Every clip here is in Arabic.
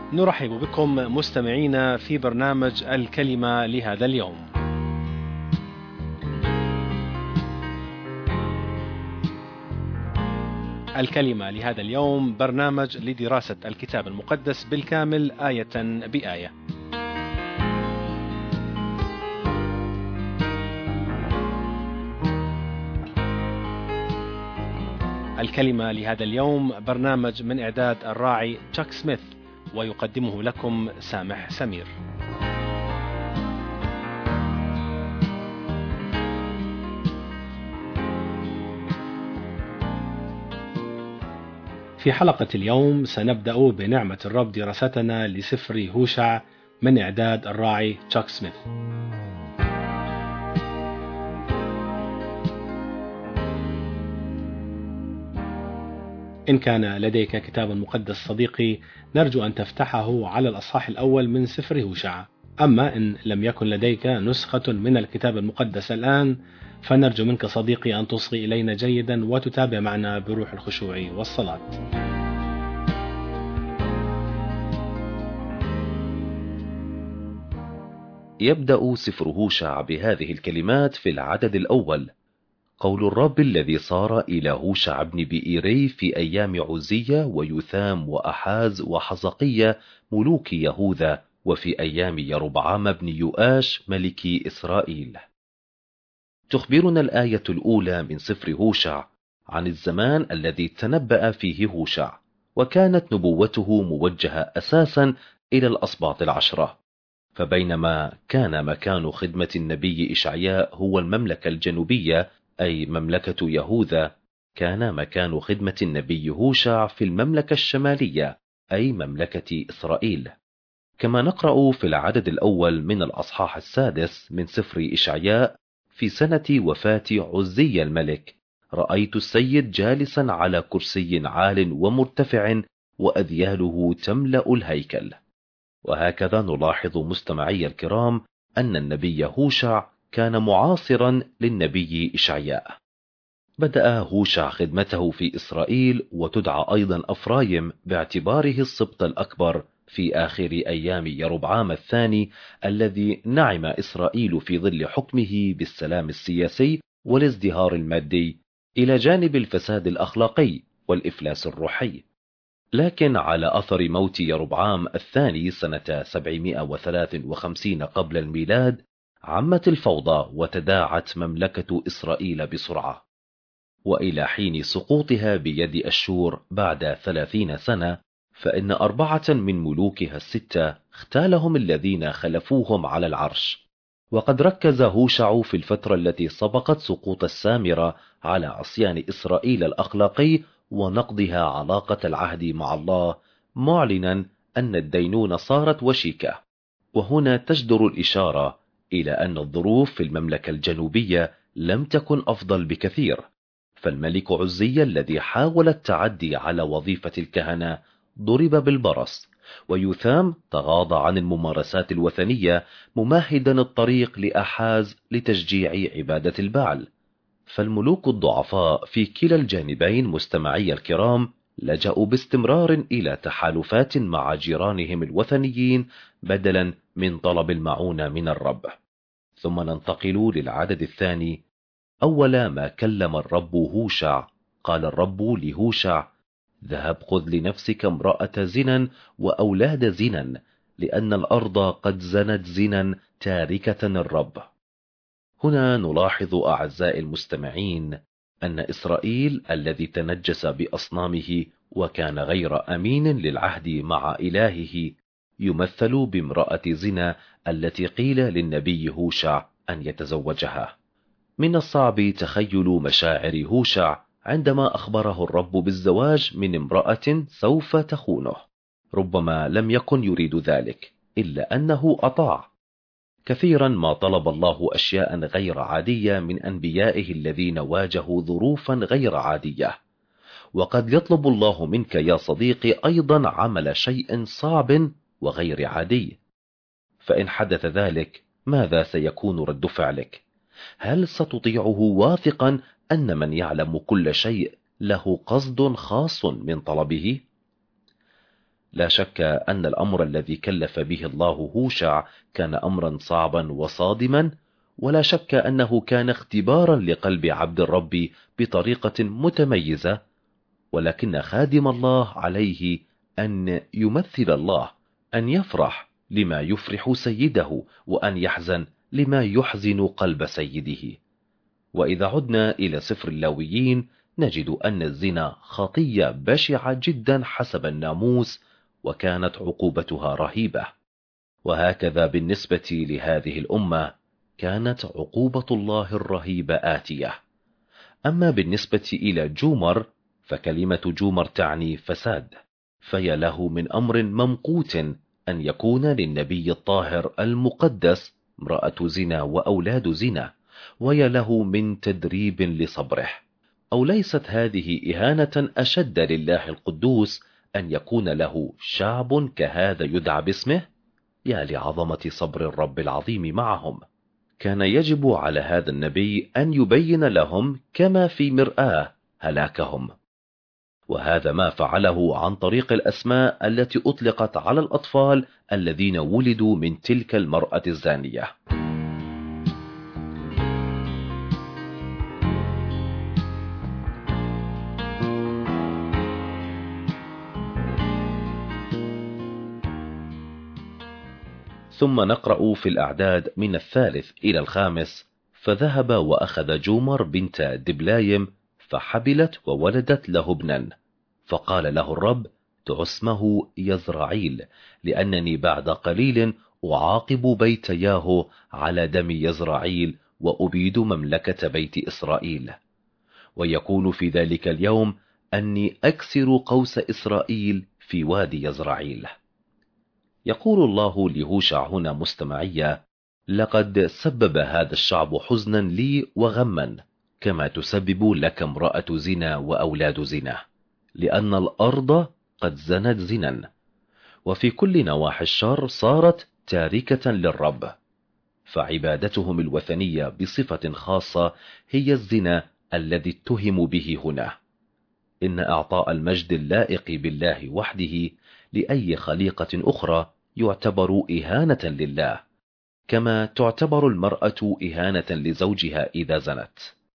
نرحب بكم مستمعينا في برنامج الكلمة لهذا اليوم. الكلمة لهذا اليوم برنامج لدراسة الكتاب المقدس بالكامل آية بآية. الكلمة لهذا اليوم برنامج من إعداد الراعي تشاك سميث، ويقدمه لكم سامح سمير. في حلقة اليوم سنبدأ بنعمة الرب دراستنا لسفر هوشع من إعداد الراعي تشاك سميث. إن كان لديك كتاب مقدس صديقي، نرجو أن تفتحه على الأصحاح الأول من سفر هوشع. أما إن لم يكن لديك نسخة من الكتاب المقدس الآن، فنرجو منك صديقي أن تصغي إلينا جيدا وتتابع معنا بروح الخشوع والصلاة. يبدأ سفر هوشع بهذه الكلمات في العدد الأول: قول الرب الذي صار إلى هوشع بن بئيري في أيام عزية ويثام وأحاز وحزقية ملوك يهوذا، وفي أيام يربعام بن يؤاش ملك إسرائيل. تخبرنا الآية الأولى من سفر هوشع عن الزمان الذي تنبأ فيه هوشع، وكانت نبوته موجهة أساسا إلى الأسباط العشرة. فبينما كان مكان خدمة النبي إشعياء هو المملكة الجنوبية أي مملكة يهوذا، كان مكان خدمة النبي هوشع في المملكة الشمالية أي مملكة إسرائيل. كما نقرأ في العدد الأول من الأصحاح السادس من سفر إشعياء: في سنة وفاة عزي الملك رأيت السيد جالسا على كرسي عال ومرتفع وأذياله تملأ الهيكل. وهكذا نلاحظ مستمعي الكرام أن النبي هوشع كان معاصرا للنبي إشعياء. بدأ هوشع خدمته في إسرائيل، وتدعى أيضا أفرايم باعتباره السبط الأكبر في آخر أيام يربعام الثاني الذي نعم إسرائيل في ظل حكمه بالسلام السياسي والازدهار المادي إلى جانب الفساد الأخلاقي والإفلاس الروحي. لكن على أثر موت يربعام الثاني سنة 753 قبل الميلاد عمت الفوضى وتداعت مملكة إسرائيل بسرعة، وإلى حين سقوطها بيد أشور بعد 30 سنة، فإن 4 من ملوكها ال6 اختالهم الذين خلفوهم على العرش. وقد ركز هوشع في الفترة التي سبقت سقوط السامرة على عصيان إسرائيل الأخلاقي ونقضها علاقة العهد مع الله، معلنا أن الدينونة صارت وشيكة. وهنا تجدر الإشارة إلى أن الظروف في المملكة الجنوبية لم تكن أفضل بكثير، فالملك عزي الذي حاول التعدي على وظيفة الكهنة ضرب بالبرص، ويثام تغاضى عن الممارسات الوثنية ممهدا الطريق لأحاز لتشجيع عبادة البعل. فالملوك الضعفاء في كلا الجانبين مستمعي الكرام لجأوا باستمرار إلى تحالفات مع جيرانهم الوثنيين بدلا من طلب المعونة من الرب. ثم ننتقل للعدد الثاني. أول ما كلم الرب هوشع قال الرب لهوشع: ذهب خذ لنفسك امرأة زنا وأولاد زنا، لأن الأرض قد زنت زنا تاركة الرب. هنا نلاحظ أعزائي المستمعين أن إسرائيل الذي تنجس بأصنامه وكان غير أمين للعهد مع إلهه يمثل بامرأة زنا التي قيل للنبي هوشع أن يتزوجها. من الصعب تخيل مشاعر هوشع عندما أخبره الرب بالزواج من امرأة سوف تخونه. ربما لم يكن يريد ذلك، إلا أنه أطاع. كثيرا ما طلب الله أشياء غير عادية من أنبيائه الذين واجهوا ظروفا غير عادية، وقد يطلب الله منك يا صديقي أيضا عمل شيء صعب وغير عادي. فإن حدث ذلك، ماذا سيكون رد فعلك؟ هل ستطيعه واثقا أن من يعلم كل شيء له قصد خاص من طلبه؟ لا شك أن الأمر الذي كلف به الله هوشع كان أمرا صعبا وصادما، ولا شك أنه كان اختبارا لقلب عبد الرب بطريقة متميزة، ولكن خادم الله عليه أن يمثل الله، أن يفرح لما يفرح سيده، وأن يحزن لما يحزن قلب سيده. وإذا عدنا إلى سفر اللاويين نجد أن الزنا خطية بشعة جدا حسب الناموس، وكانت عقوبتها رهيبة. وهكذا بالنسبة لهذه الأمة كانت عقوبة الله الرهيبة آتية. أما بالنسبة إلى جومر فكلمة جومر تعني فساد، فيا له من أمر ممقوت أن يكون للنبي الطاهر المقدس امرأة زنا وأولاد زنا، ويا له من تدريب لصبره. أو ليست هذه إهانة أشد لله القدوس أن يكون له شعب كهذا يدعى باسمه؟ يا لعظمة صبر الرب العظيم معهم. كان يجب على هذا النبي أن يبين لهم كما في مرآة هلاكهم، وهذا ما فعله عن طريق الأسماء التي أطلقت على الأطفال الذين ولدوا من تلك المرأة الزانية. ثم نقرأ في الأعداد من 3 إلى 5: فذهب وأخذ جومر بنت دبلايم فحبلت وولدت له ابنا، فقال له الرب: دع اسمه يزرعيل، لأنني بعد قليل أعاقب بيت ياهو على دم يزرعيل وأبيد مملكة بيت إسرائيل. ويكون في ذلك اليوم أني أكسر قوس إسرائيل في وادي يزرعيل. يقول الله لهوشع هنا مستمعية: لقد سبب هذا الشعب حزنا لي وغما، كما تسبب لك امرأة زنا وأولاد زنا، لأن الأرض قد زنت زنا، وفي كل نواحي الشر صارت تاركة للرب. فعبادتهم الوثنية بصفة خاصة هي الزنا الذي اتهم به هنا. إن إعطاء المجد اللائق بالله وحده لأي خليقة أخرى يعتبر إهانة لله، كما تعتبر المرأة إهانة لزوجها إذا زنت.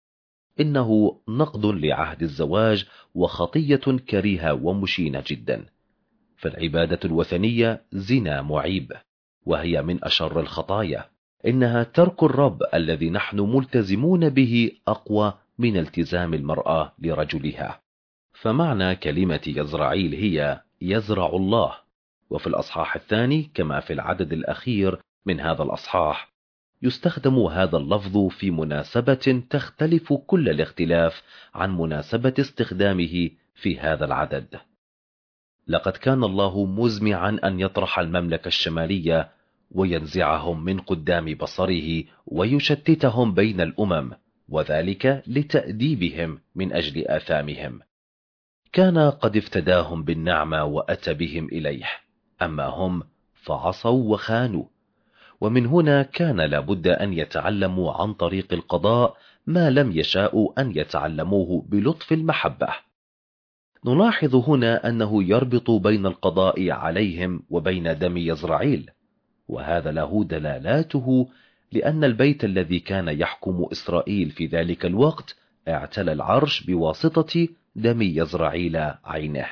إنه نقض لعهد الزواج وخطية كريهة ومشينة جدا. فالعبادة الوثنية زنا معيب، وهي من أشر الخطايا. إنها ترك الرب الذي نحن ملتزمون به أقوى من التزام المرأة لرجلها. فمعنى كلمة يزرعيل هي يزرع الله. وفي الأصحاح الثاني كما في العدد الأخير من هذا الأصحاح يستخدم هذا اللفظ في مناسبة تختلف كل الاختلاف عن مناسبة استخدامه في هذا العدد. لقد كان الله مزمعا أن يطرح المملكة الشمالية وينزعهم من قدام بصره ويشتتهم بين الأمم، وذلك لتأديبهم من أجل آثامهم. كان قد افتداهم بالنعمة وأتى بهم إليه، أما هم فعصوا وخانوا. ومن هنا كان لابد أن يتعلموا عن طريق القضاء ما لم يشاءوا أن يتعلموه بلطف المحبة. نلاحظ هنا أنه يربط بين القضاء عليهم وبين دم يزرعيل، وهذا له دلالاته، لأن البيت الذي كان يحكم إسرائيل في ذلك الوقت اعتلى العرش بواسطة دم يزرعيل عينه.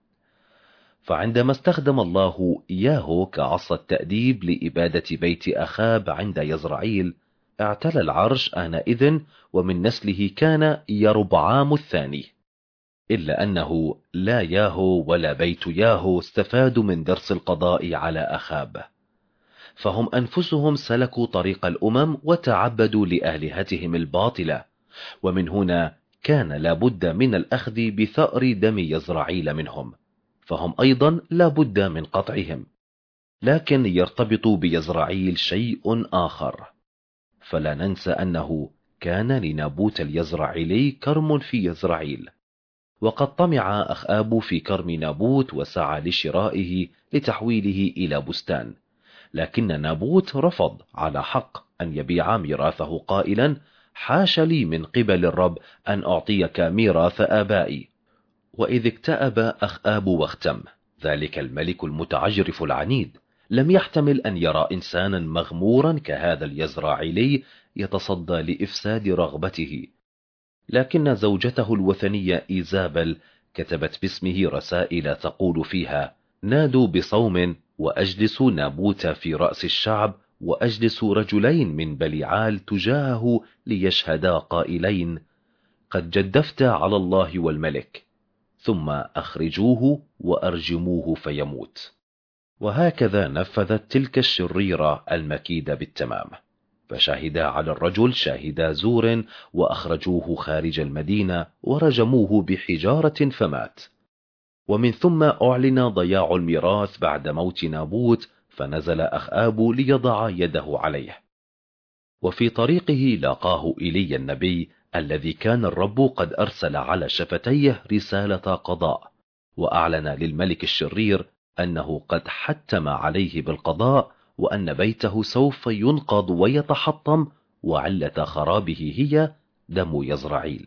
فعندما استخدم الله ياهو كعصا التأديب لإبادة بيت أخاب عند يزرعيل، اعتلى العرش آنئذ، ومن نسله كان يربعام الثاني. إلا أنه لا ياهو ولا بيت ياهو استفادوا من درس القضاء على أخاب، فهم أنفسهم سلكوا طريق الأمم وتعبدوا لآلهتهم الباطلة. ومن هنا كان لابد من الأخذ بثأر دم يزرعيل منهم، فهم أيضا لابد من قطعهم. لكن يرتبط بيزرعيل شيء آخر، فلا ننسى أنه كان لنابوت اليزرعيلي كرم في يزرعيل، وقد طمع أخآب في كرم نابوت وسعى لشرائه لتحويله إلى بستان، لكن نابوت رفض على حق أن يبيع ميراثه قائلا: حاش لي من قبل الرب أن أعطيك ميراث آبائي. وإذ اكتأب أخآب واختم، ذلك الملك المتعجرف العنيد لم يحتمل أن يرى إنسانا مغمورا كهذا اليزرعيلي يتصدى لإفساد رغبته، لكن زوجته الوثنية إيزابل كتبت باسمه رسائل تقول فيها: نادوا بصوم وأجلس نابوت في رأس الشعب، وأجلس رجلين من بليعال تجاهه ليشهدا قائلين: قد جدفت على الله والملك، ثم أخرجوه وأرجموه فيموت. وهكذا نفذت تلك الشريرة المكيدة بالتمام، فشهدا على الرجل شاهدا زور وأخرجوه خارج المدينة ورجموه بحجارة فمات. ومن ثم أعلن ضياع الميراث بعد موت نابوت، فنزل أخآب ليضع يده عليه. وفي طريقه لاقاه إيليا النبي الذي كان الرب قد أرسل على شفتيه رسالة قضاء، وأعلن للملك الشرير أنه قد حتم عليه بالقضاء، وأن بيته سوف ينقض ويتحطم، وعلة خرابه هي دم يزرعيل.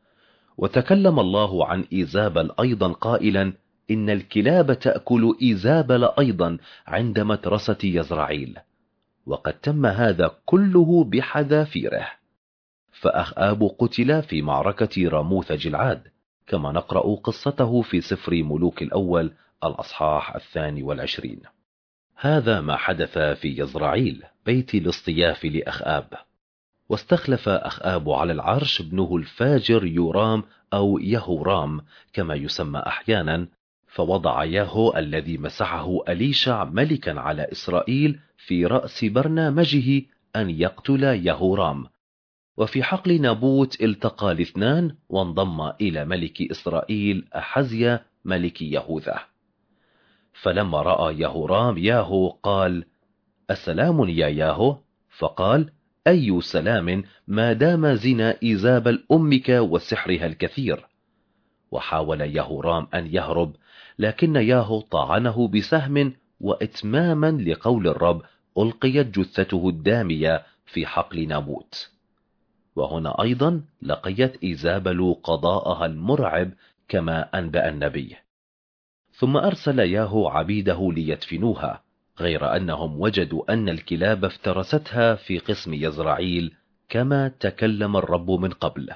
وتكلم الله عن إيزابل أيضا قائلا: إن الكلاب تأكل إيزابل أيضا عند مترسة يزرعيل. وقد تم هذا كله بحذافيره. فأخآب قتل في معركة راموث جلعاد، كما نقرأ قصته في سفر ملوك الأول الأصحاح 22. هذا ما حدث في يزرعيل بيت الاصطياف لأخآب. واستخلف أخآب على العرش ابنه الفاجر يورام أو يهورام كما يسمى أحيانا، فوضع ياهو الذي مسحه أليشع ملكا على إسرائيل في رأس برنامجه أن يقتل يهورام. وفي حقل نابوت التقى الاثنان، وانضم إلى ملك إسرائيل أحزيا ملك يهوذا. فلما رأى يهورام ياهو قال: السلام يا ياهو؟ فقال: أي سلام ما دام زنا إيزابل أمك وسحرها الكثير. وحاول يهورام أن يهرب، لكن ياهو طعنه بسهم، وإتماما لقول الرب ألقيت جثته الدامية في حقل نابوت. وهنا أيضا لقيت إيزابل قضاءها المرعب كما أنبأ النبي. ثم أرسل ياهو عبيده ليدفنوها، غير أنهم وجدوا أن الكلاب افترستها في قسم يزرعيل كما تكلم الرب من قبل.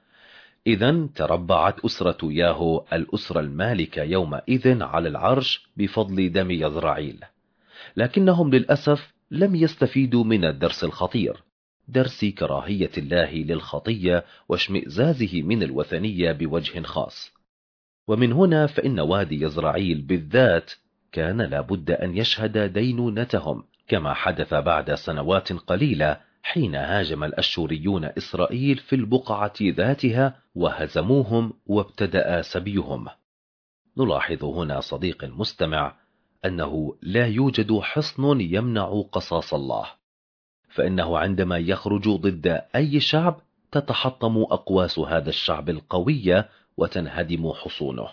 إذن تربعت أسرة ياهو الأسرة المالكة يومئذ على العرش بفضل دم يزرعيل، لكنهم للأسف لم يستفيدوا من الدرس الخطير، درس كراهية الله للخطية واشمئزازه من الوثنية بوجه خاص. ومن هنا فإن وادي يزرعيل بالذات كان لابد أن يشهد دينونتهم، كما حدث بعد سنوات قليلة حين هاجم الأشوريون إسرائيل في البقعة ذاتها وهزموهم وابتدأ سبيهم. نلاحظ هنا صديق المستمع أنه لا يوجد حصن يمنع قصاص الله، فإنه عندما يخرج ضد أي شعب تتحطم أقواس هذا الشعب القوية وتنهدم حصونه.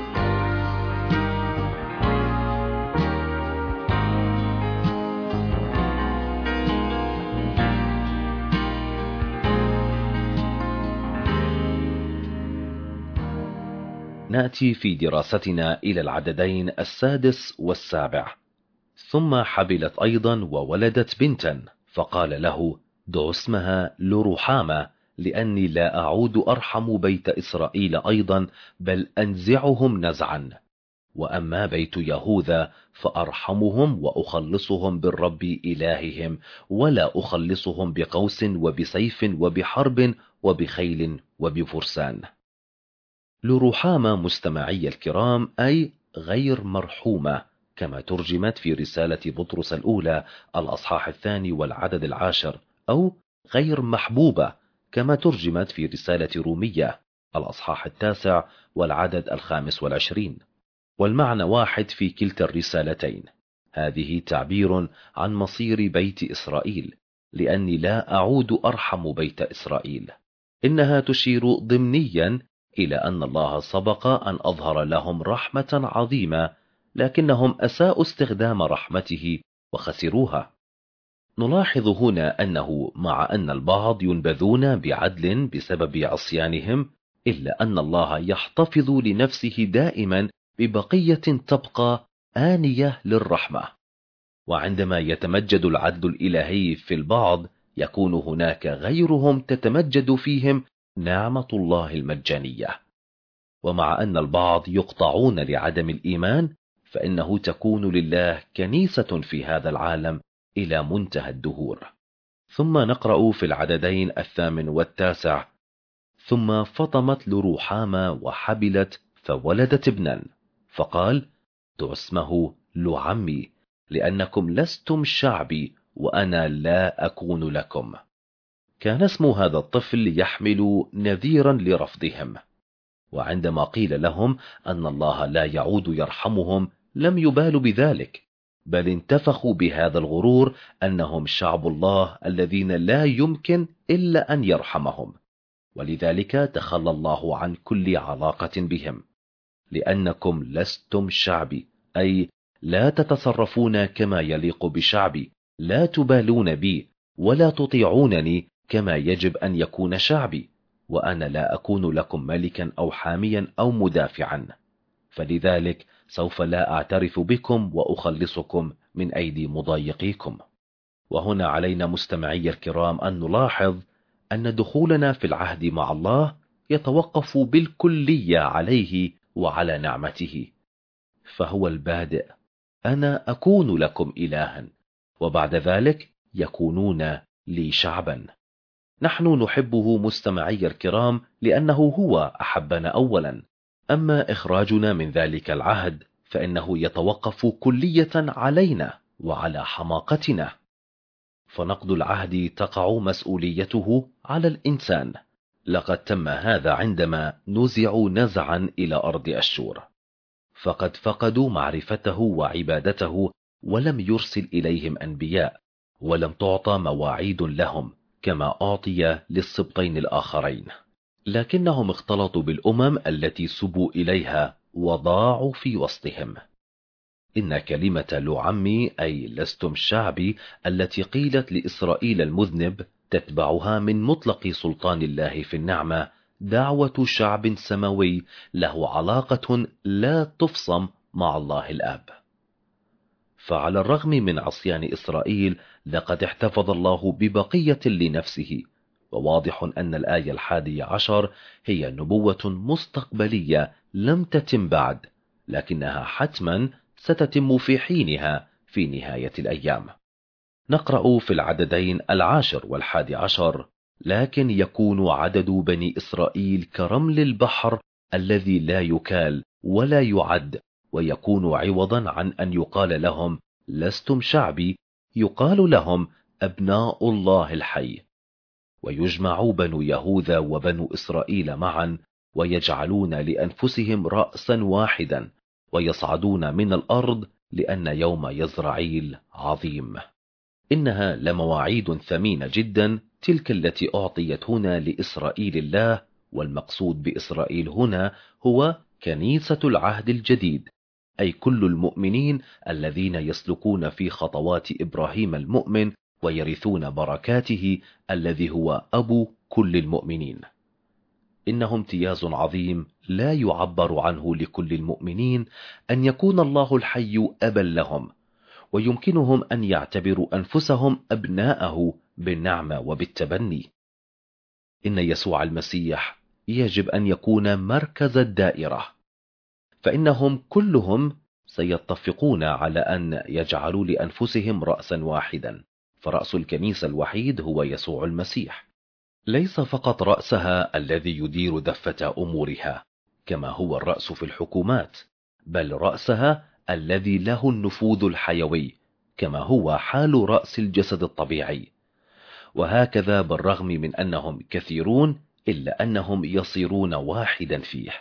نأتي في دراستنا إلى العددين 6 و7. ثم حبلت أيضا وولدت بنتا، فقال له: دع اسمها لروحامة، لأني لا أعود أرحم بيت إسرائيل أيضا، بل أنزعهم نزعا. وأما بيت يهوذا فأرحمهم وأخلصهم بالرب إلههم، ولا أخلصهم بقوس وبسيف وبحرب وبخيل وبفرسان. لروحامة مستمعي الكرام أي غير مرحومة، كما ترجمت في رسالة بطرس الأولى الأصحاح 2 والعدد 10، أو غير محبوبة كما ترجمت في رسالة رومية الأصحاح 9 والعدد 25. والمعنى واحد في كلتا الرسالتين. هذه تعبير عن مصير بيت إسرائيل، لأني لا أعود أرحم بيت إسرائيل. إنها تشير ضمنيا إلى أن الله سبق أن أظهر لهم رحمة عظيمة، لكنهم أساءوا استخدام رحمته وخسروها. نلاحظ هنا أنه مع أن البعض ينبذون بعدل بسبب عصيانهم، إلا أن الله يحتفظ لنفسه دائما ببقية تبقى آنية للرحمة. وعندما يتمجد العدل الإلهي في البعض، يكون هناك غيرهم تتمجد فيهم نعمة الله المجانية. ومع أن البعض يقطعون لعدم الإيمان، فإنه تكون لله كنيسة في هذا العالم إلى منتهى الدهور. ثم نقرأ في العددين 8 و9: ثم فطمت لروحامة وحبلت فولدت ابنا، فقال: دع اسمه لعمي، لأنكم لستم شعبي وأنا لا أكون لكم. كان اسم هذا الطفل يحمل نذيرا لرفضهم. وعندما قيل لهم أن الله لا يعود يرحمهم لم يبالوا بذلك، بل انتفخوا بهذا الغرور أنهم شعب الله الذين لا يمكن إلا أن يرحمهم، ولذلك تخلى الله عن كل علاقة بهم. لأنكم لستم شعبي، أي لا تتصرفون كما يليق بشعبي، لا تبالون بي ولا تطيعونني كما يجب أن يكون شعبي، وأنا لا أكون لكم ملكا أو حاميا أو مدافعا، فلذلك سوف لا أعترف بكم وأخلصكم من أيدي مضايقيكم. وهنا علينا مستمعي الكرام أن نلاحظ أن دخولنا في العهد مع الله يتوقف بالكلية عليه وعلى نعمته، فهو البادئ: أنا أكون لكم إلها، وبعد ذلك يكونون لي شعبا. نحن نحبه مستمعي الكرام لأنه هو أحبنا أولا، أما إخراجنا من ذلك العهد فإنه يتوقف كلية علينا وعلى حماقتنا. فنقض العهد تقع مسؤوليته على الإنسان. لقد تم هذا عندما نزعوا نزعا إلى أرض أشور، فقد فقدوا معرفته وعبادته، ولم يرسل إليهم أنبياء، ولم تعطى مواعيد لهم كما أعطي للسبطين الآخرين، لكنهم اختلطوا بالأمم التي سبوا إليها وضاعوا في وسطهم. إن كلمة لعمي أي لستم شعبي التي قيلت لإسرائيل المذنب تتبعها من مطلق سلطان الله في النعمة دعوة شعب سماوي له علاقة لا تفصم مع الله الآب. فعلى الرغم من عصيان إسرائيل لقد احتفظ الله ببقية لنفسه، وواضح أن الآية 11 هي نبوة مستقبلية لم تتم بعد، لكنها حتما ستتم في حينها في نهاية الأيام. نقرأ في العددين 10 و11: لكن يكون عدد بني إسرائيل كرمل البحر الذي لا يكال ولا يعد، ويكون عوضا عن أن يقال لهم لستم شعبي، يقال لهم أبناء الله الحي. ويجمع بنو يهوذا وبنو إسرائيل معا، ويجعلون لأنفسهم رأسا واحدا، ويصعدون من الأرض، لأن يوم يزرعيل عظيم. إنها لمواعيد ثمينة جدا، تلك التي أعطيت هنا لإسرائيل الله، والمقصود بإسرائيل هنا هو كنيسة العهد الجديد، أي كل المؤمنين الذين يسلكون في خطوات إبراهيم المؤمن ويرثون بركاته الذي هو أبو كل المؤمنين. إنه امتياز عظيم لا يعبر عنه لكل المؤمنين أن يكون الله الحي أبا لهم، ويمكنهم أن يعتبروا أنفسهم أبناءه بالنعمة وبالتبني. إن يسوع المسيح يجب أن يكون مركز الدائرة، فإنهم كلهم سيتفقون على أن يجعلوا لأنفسهم رأسا واحدا، فرأس الكنيسة الوحيد هو يسوع المسيح، ليس فقط رأسها الذي يدير دفة أمورها كما هو الرأس في الحكومات، بل رأسها الذي له النفوذ الحيوي كما هو حال رأس الجسد الطبيعي. وهكذا بالرغم من أنهم كثيرون إلا أنهم يصيرون واحدا فيه.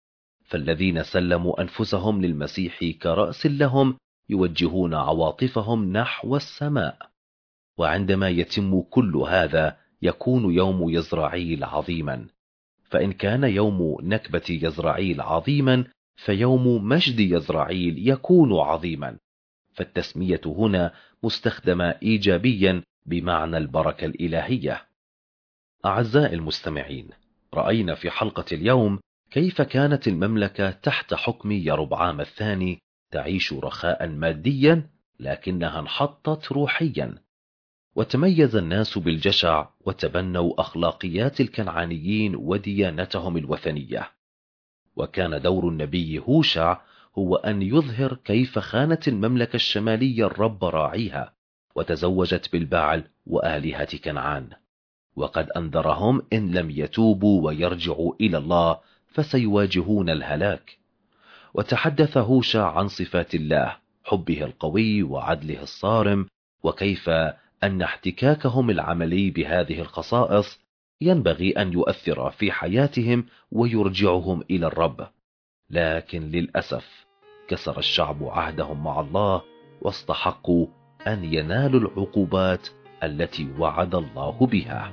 فالذين سلموا أنفسهم للمسيح كرأس لهم يوجهون عواطفهم نحو السماء. وعندما يتم كل هذا يكون يوم يزرعيل عظيما، فإن كان يوم نكبة يزرعيل عظيما فيوم مجد يزرعيل يكون عظيما. فالتسمية هنا مستخدمة إيجابيا بمعنى البركة الإلهية. أعزائي المستمعين، رأينا في حلقة اليوم كيف كانت المملكة تحت حكم يربعام الثاني تعيش رخاء ماديا لكنها انحطت روحيا، وتميز الناس بالجشع وتبنوا أخلاقيات الكنعانيين وديانتهم الوثنية. وكان دور النبي هوشع هو أن يظهر كيف خانت المملكة الشمالية الرب راعيها وتزوجت بالبعل وآلهة كنعان، وقد أنذرهم إن لم يتوبوا ويرجعوا إلى الله فسيواجهون الهلاك. وتحدث هوشع عن صفات الله، حبه القوي وعدله الصارم، وكيف أن احتكاكهم العملي بهذه الخصائص ينبغي أن يؤثر في حياتهم ويرجعهم إلى الرب. لكن للأسف كسر الشعب عهدهم مع الله واستحقوا أن ينالوا العقوبات التي وعد الله بها.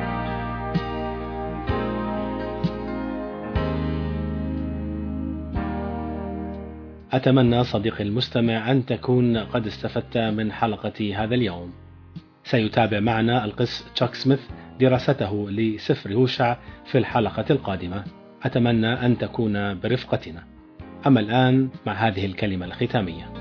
أتمنى صديقي المستمع أن تكون قد استفدت من حلقة هذا اليوم. سيتابع معنا القس تشاك سميث دراسته لسفر هوشع في الحلقة القادمة. أتمنى أن تكون برفقتنا. أما الآن مع هذه الكلمة الختامية.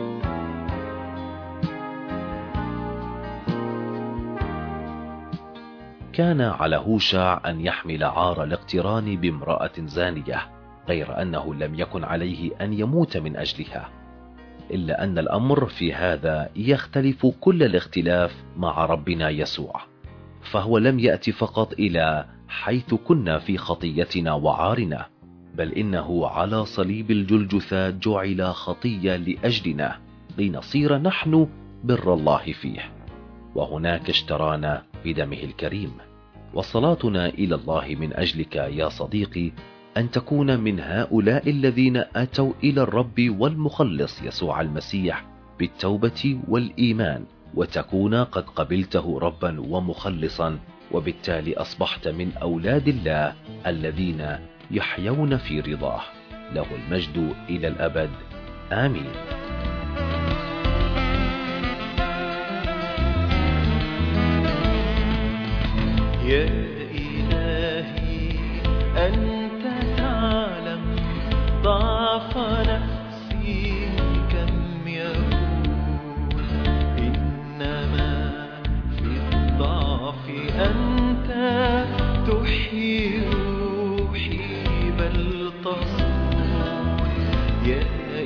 كان على هوشع أن يحمل عار الاقتران بامرأة زانية، غير أنه لم يكن عليه أن يموت من أجلها، إلا أن الأمر في هذا يختلف كل الاختلاف مع ربنا يسوع، فهو لم يأتي فقط إلى حيث كنا في خطيتنا وعارنا، بل إنه على صليب الجلجثة جعل خطية لأجلنا لنصير نحن بر الله فيه، وهناك اشترانا بدمه الكريم. وصلاتنا إلى الله من أجلك يا صديقي أن تكون من هؤلاء الذين أتوا إلى الرب والمخلص يسوع المسيح بالتوبة والإيمان، وتكون قد قبلته ربا ومخلصا، وبالتالي أصبحت من أولاد الله الذين يحيون في رضاه. له المجد إلى الأبد، آمين. يا إلهي أنت تعلم ضعف نفسي كم يكون، إنما في الضعف أنت تحيي روحي بل تصون. يا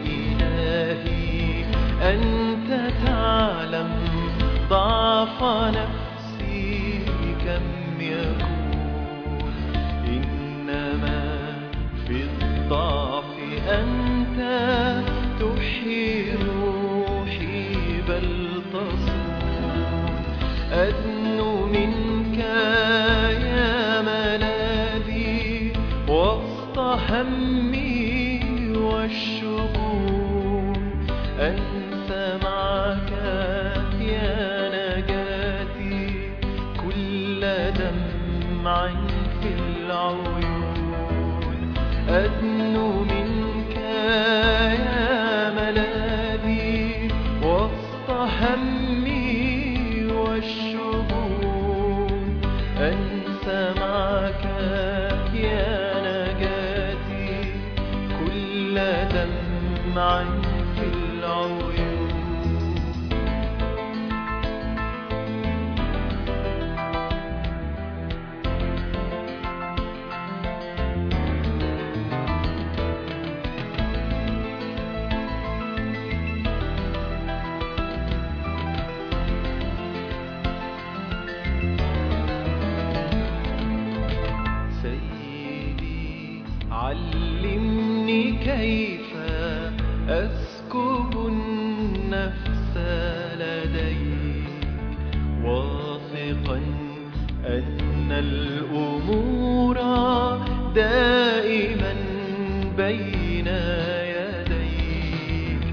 إلهي أنت تعلم ضعف نفسي كم يكون، إنما في الضعف أنت تحيي روحي بل تصون. أدنو منك يا ملاذي وسط همي والشجون، أنسى معك يا نجاتي كل دمع في العيون. أدنو منك يا ملاذي وسط همي والشجون، أنسى معك يا نجاتي كل دمع في العيون. علمني كيف أسكب النفس لديك، واثقا أن الأمور دائما بين يديك.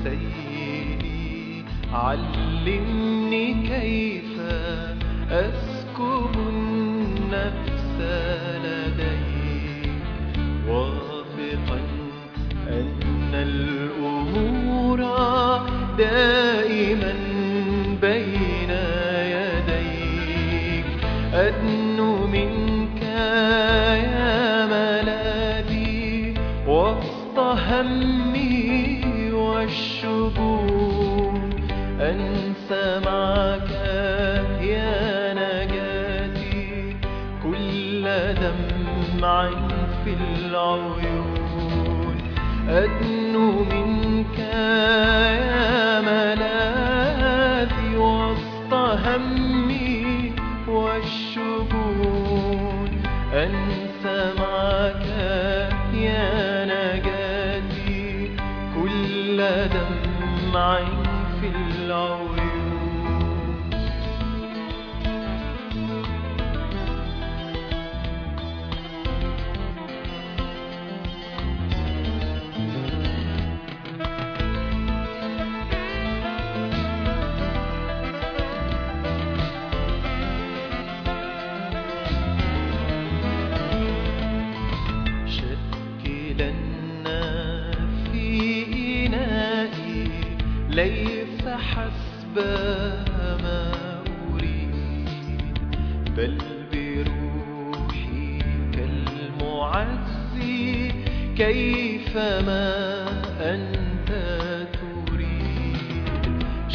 سيدي علمني كيف أسكب النفس لديك، واثقا أن الأمور دائما بين يديك. أدنو منك يا ملاذي همي والشجون أنسى معك يا نجاتي كل دمع في العيون أدنو منك يا ملاذي وسط همي والشجون أنسى معك يا نجاتي كل دمع في العيون ليس حسب ما أريد بل بروحي كالمعزي كيفما أنت تريد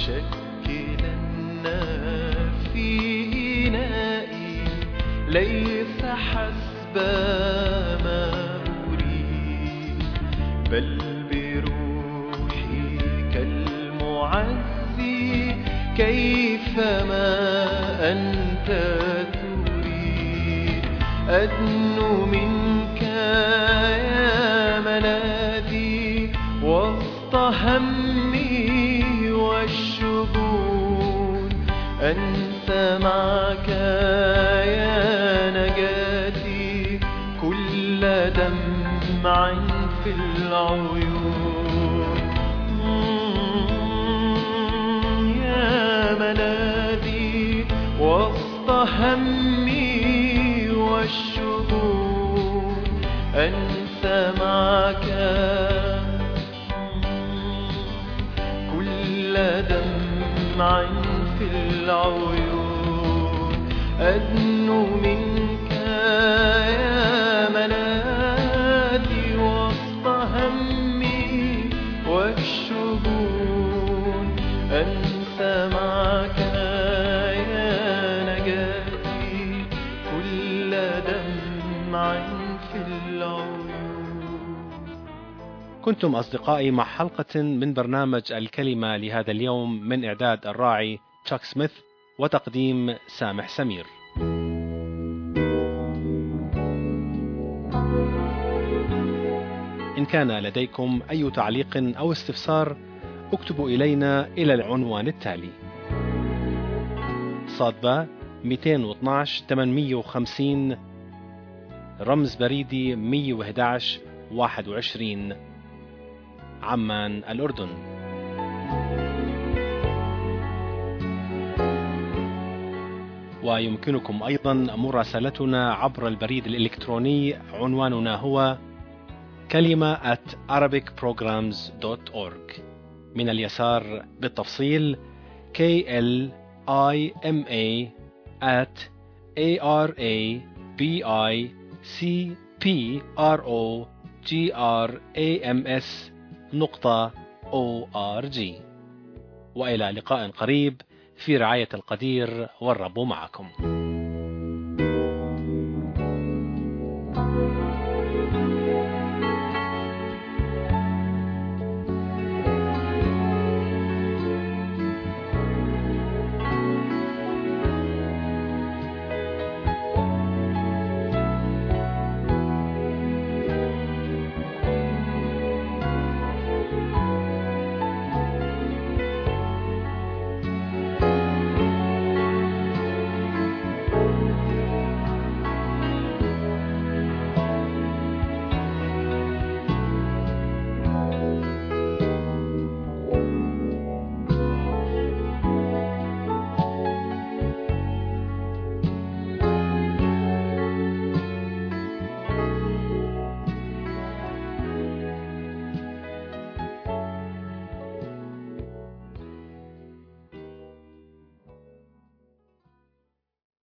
شكلنا في إنائي ليس حسب ما أريد بل عزي كيفما أنت تريد أدنو منك يا ملاذي وسط همي والشجون أنسى معك يا نجاتي كل دمع في العيون ملاذي وسط همي والشجون أنسى معك كل دمع في العيون أدنو منك يا ملاذي وسط همي والشجون أنسى معك يا نجاتي كل دمع في العيون. كنتم أصدقائي مع حلقة من برنامج الكلمة لهذا اليوم من إعداد الراعي تشاك سميث وتقديم سامح سمير. إن كان لديكم أي تعليق أو استفسار اكتبوا إلينا إلى العنوان التالي: صادبة 212 850 رمز بريدي 111 21 عمان الأردن. ويمكنكم أيضا مراسلتنا عبر البريد الإلكتروني، عنواننا هو kalima@arabicprograms.org. من اليسار بالتفصيل kalima@arabicprograms.org. وإلى لقاء قريب في رعاية القدير، والرب معكم.